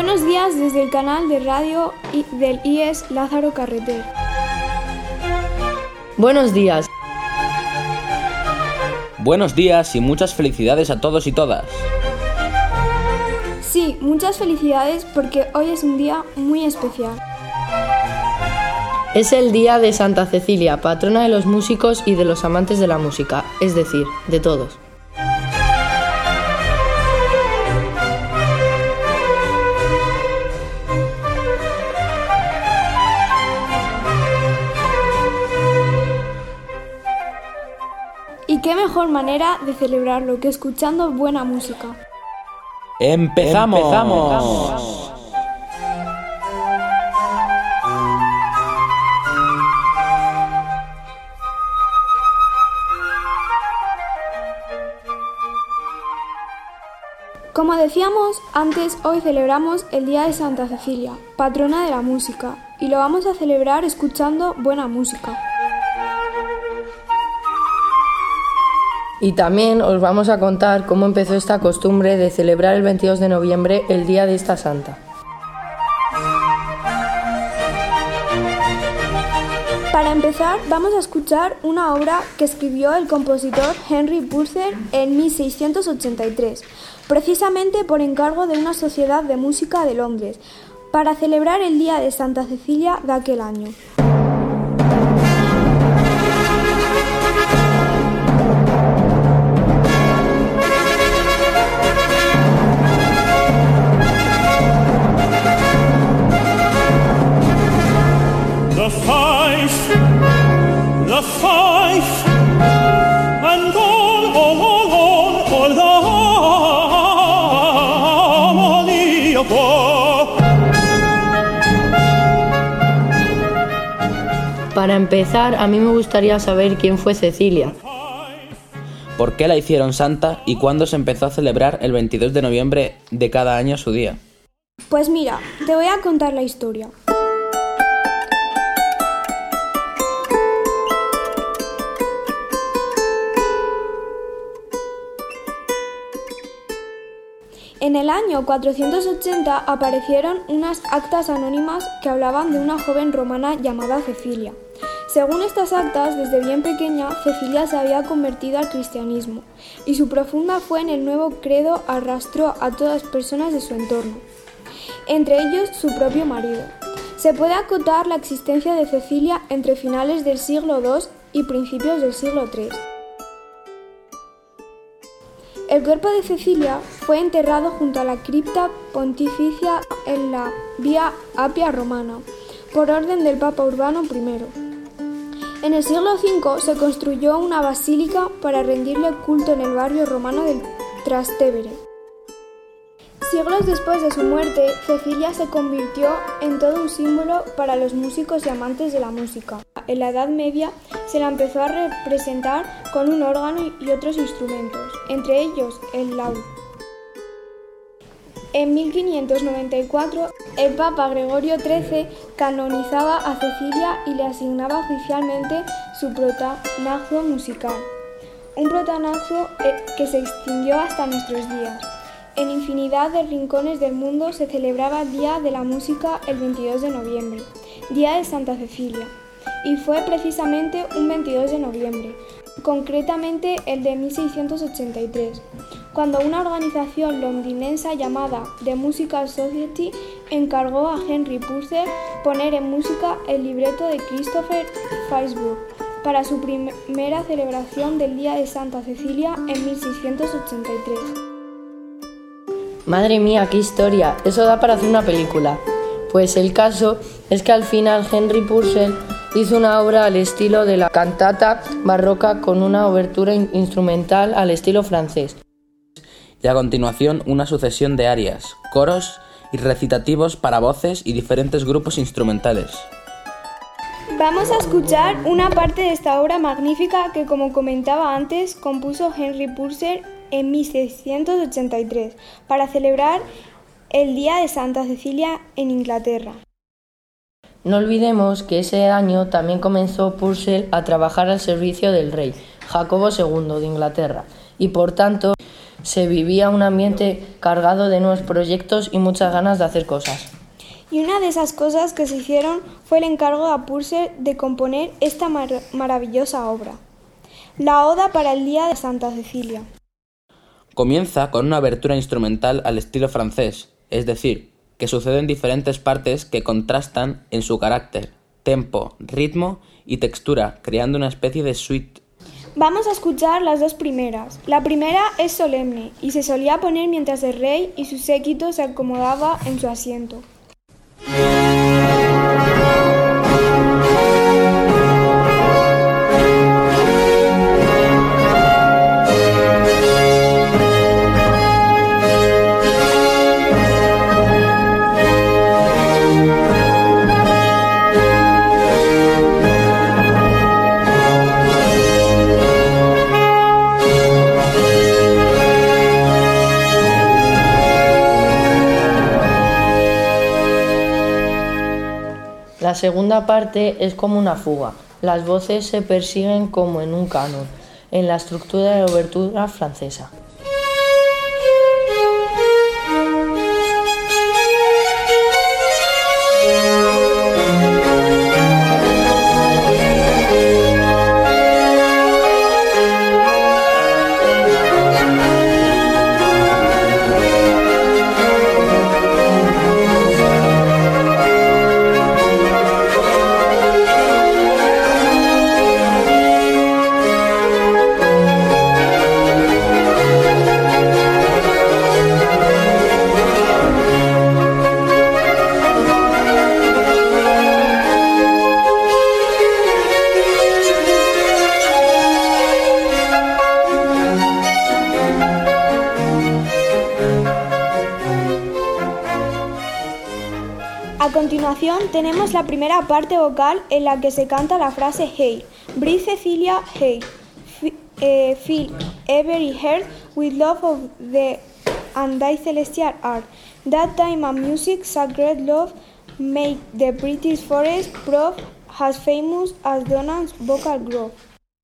Buenos días desde el canal de radio del IES Lázaro Carreter. Buenos días. Buenos días y muchas felicidades a todos y todas. Sí, muchas felicidades porque hoy es un día muy especial. Es el día de Santa Cecilia, patrona de los músicos y de los amantes de la música, es decir, de todos. ¿Y qué mejor manera de celebrarlo que escuchando buena música? ¡Empezamos! Como decíamos antes, hoy celebramos el Día de Santa Cecilia, patrona de la música, y lo vamos a celebrar escuchando buena música. Y también os vamos a contar cómo empezó esta costumbre de celebrar el 22 de noviembre el día de esta santa. Para empezar, vamos a escuchar una obra que escribió el compositor Henry Purcell en 1683, precisamente por encargo de una sociedad de música de Londres, para celebrar el Día de Santa Cecilia de aquel año. The fife, and all the harmony of war. Para empezar, a mí me gustaría saber quién fue Cecilia. ¿Por qué la hicieron santa y cuándo se empezó a celebrar el 22 de noviembre de cada año su día? Pues mira, te voy a contar la historia. En el año 480 aparecieron unas actas anónimas que hablaban de una joven romana llamada Cecilia. Según estas actas, desde bien pequeña, Cecilia se había convertido al cristianismo y su profunda fe en el nuevo credo arrastró a todas las personas de su entorno, entre ellos su propio marido. Se puede acotar la existencia de Cecilia entre finales del siglo II y principios del siglo III. El cuerpo de Cecilia fue enterrado junto a la cripta pontificia en la Vía Apia Romana, por orden del Papa Urbano I. En el siglo V se construyó una basílica para rendirle culto en el barrio romano del Trastevere. Siglos después de su muerte, Cecilia se convirtió en todo un símbolo para los músicos y amantes de la música. En la Edad Media se la empezó a representar con un órgano y otros instrumentos, entre ellos el laúd. En 1594, el Papa Gregorio XIII canonizaba a Cecilia y le asignaba oficialmente su protanazgo musical, un protanazgo que se extinguió hasta nuestros días. En infinidad de rincones del mundo se celebraba el Día de la Música el 22 de noviembre, Día de Santa Cecilia, y fue precisamente un 22 de noviembre, concretamente el de 1683, cuando una organización londinense llamada The Musical Society encargó a Henry Purcell poner en música el libreto de Christopher Fairbanks para su primera celebración del Día de Santa Cecilia en 1683. Madre mía, qué historia, eso da para hacer una película. Pues el caso es que al final Henry Purcell hizo una obra al estilo de la cantata barroca con una obertura instrumental al estilo francés. Y a continuación una sucesión de arias, coros y recitativos para voces y diferentes grupos instrumentales. Vamos a escuchar una parte de esta obra magnífica que, como comentaba antes, compuso Henry Purcell en 1683 para celebrar el Día de Santa Cecilia en Inglaterra. No olvidemos que ese año también comenzó Purcell a trabajar al servicio del rey Jacobo II de Inglaterra y por tanto Se vivía un ambiente cargado de nuevos proyectos y muchas ganas de hacer cosas. Y una de esas cosas que se hicieron fue el encargo a Purcell de componer esta maravillosa obra, la Oda para el Día de Santa Cecilia. Comienza con una abertura instrumental al estilo francés, es decir, que sucede en diferentes partes que contrastan en su carácter, tempo, ritmo y textura, creando una especie de suite. Vamos a escuchar las dos primeras. La primera es solemne y se solía poner mientras el rey y su séquito se acomodaba en su asiento. La segunda parte es como una fuga. Las voces se persiguen como en un canon, en la estructura de la obertura francesa. A continuación tenemos la primera parte vocal en la que se canta la frase Hail, Breathe Cecilia, Hail, Fill every heart with love of the and thy celestial art. That time and music, sacred love, make the British forest prove as famous as Donald's vocal grove.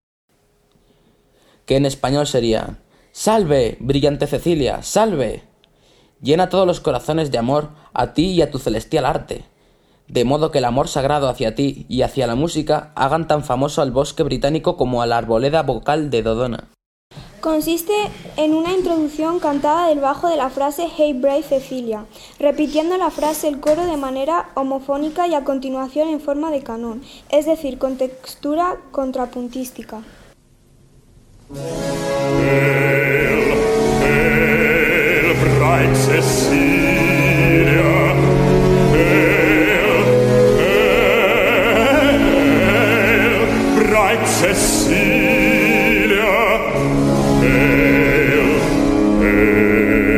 Que en español sería: ¡Salve, brillante Cecilia, salve! Llena todos los corazones de amor a ti y a tu celestial arte, de modo que el amor sagrado hacia ti y hacia la música hagan tan famoso al bosque británico como a la arboleda vocal de Dodona. Consiste en una introducción cantada del bajo de la frase Hey Brave Cecilia, repitiendo la frase el coro de manera homofónica y a continuación en forma de canón, es decir, con textura contrapuntística. Hail, bright Cecilia, hail, bright Cecilia, hail, hail.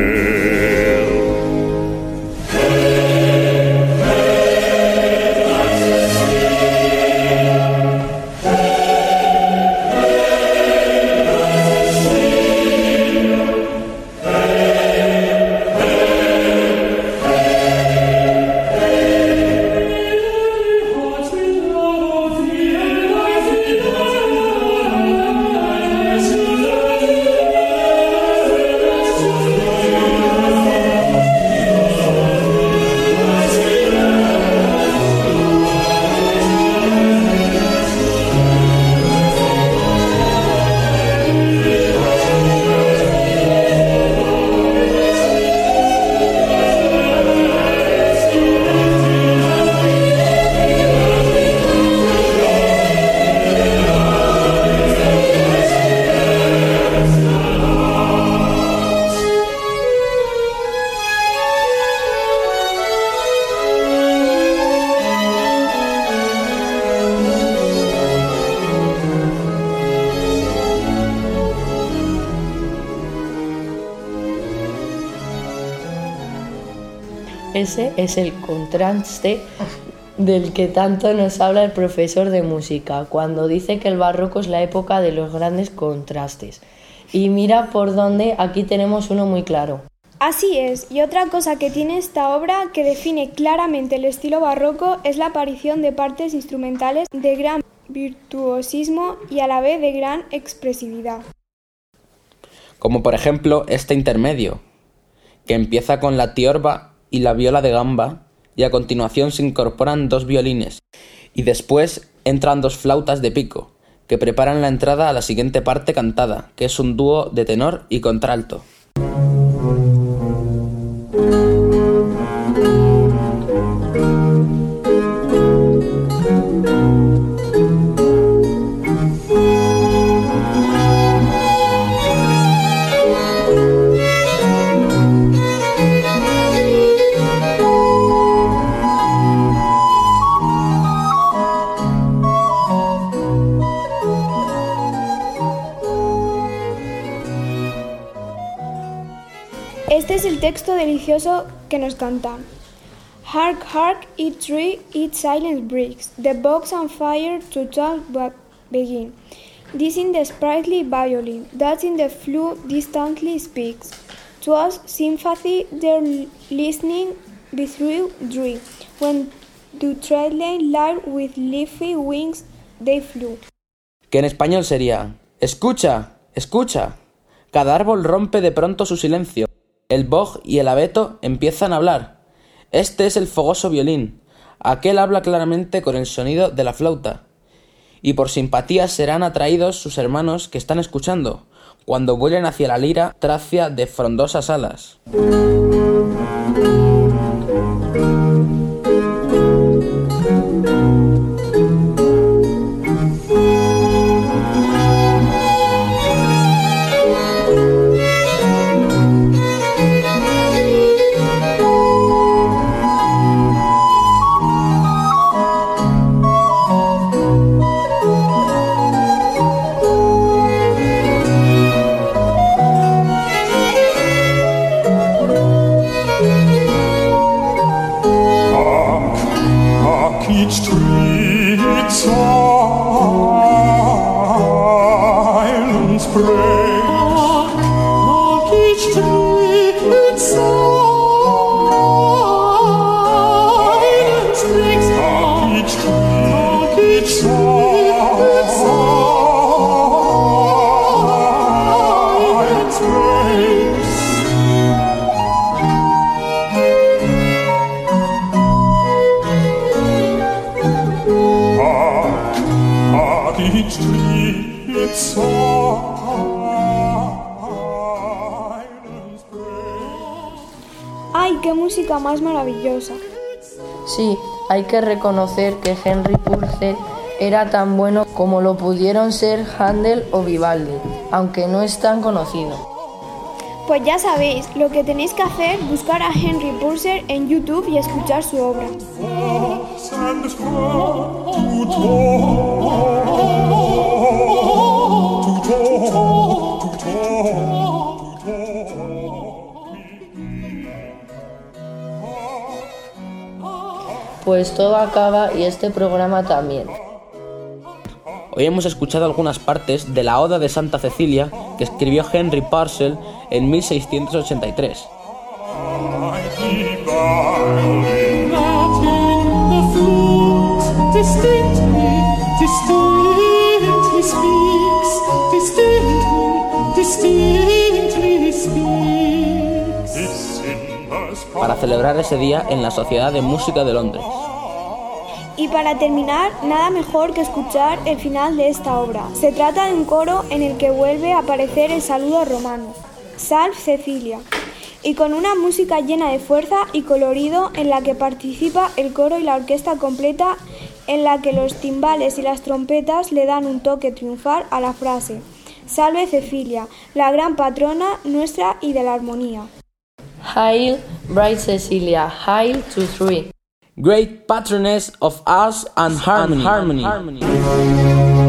Ese es el contraste del que tanto nos habla el profesor de música, cuando dice que el barroco es la época de los grandes contrastes. Y mira por dónde, aquí tenemos uno muy claro. Así es, y otra cosa que tiene esta obra que define claramente el estilo barroco es la aparición de partes instrumentales de gran virtuosismo y a la vez de gran expresividad. como por ejemplo este intermedio, que empieza con la tiorba y la viola de gamba, y a continuación se incorporan 2 violines, y después entran 2 flautas de pico, que preparan la entrada a la siguiente parte cantada, que es un dúo de tenor y contralto. Este es el texto delicioso que nos cantan. Hark, hark, each tree, each silence breaks, the box on fire to talk begin. This in the sprightly violin, that in the flute distantly speaks. 'Twas sympathy their listening bethrough drew, when to trailing lyre with leafy wings they flew. Que en español sería: escucha, escucha. Cada árbol rompe de pronto su silencio. El boj y el abeto empiezan a hablar. Este es el fogoso violín. Aquel habla claramente con el sonido de la flauta. Y por simpatía serán atraídos sus hermanos que están escuchando, cuando vuelen hacia la lira tracia de frondosas alas. Each tree its silence breaks. Hark, each tree its silence breaks. Hark, each tree its silence breaks. Each tree its silence breaks. ¡Ay, qué música más maravillosa! Sí, hay que reconocer que Henry Purcell era tan bueno como lo pudieron ser Händel o Vivaldi, aunque no es tan conocido. Pues ya sabéis, lo que tenéis que hacer es buscar a Henry Purcell en YouTube y escuchar su obra. Pues todo acaba y este programa también. Hoy hemos escuchado algunas partes de la Oda de Santa Cecilia que escribió Henry Purcell en 1683. Para celebrar ese día en la Sociedad de Música de Londres. Y para terminar, nada mejor que escuchar el final de esta obra. Se trata de un coro en el que vuelve a aparecer el saludo romano, Salve Cecilia, y con una música llena de fuerza y colorido en la que participa el coro y la orquesta completa, en la que los timbales y las trompetas le dan un toque triunfal a la frase Salve Cecilia, la gran patrona nuestra y de la armonía. Hail, bright Cecilia, hail to three. Great patroness of us and harmony.